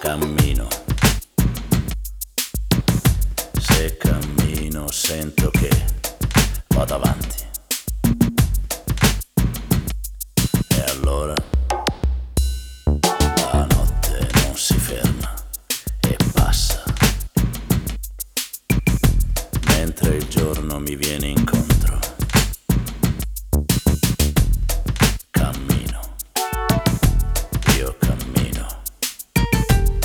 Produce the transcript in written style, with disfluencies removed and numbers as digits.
Cammino, se cammino sento che vado avanti. E allora la notte non si ferma e passa, mentre il giorno mi viene incontro.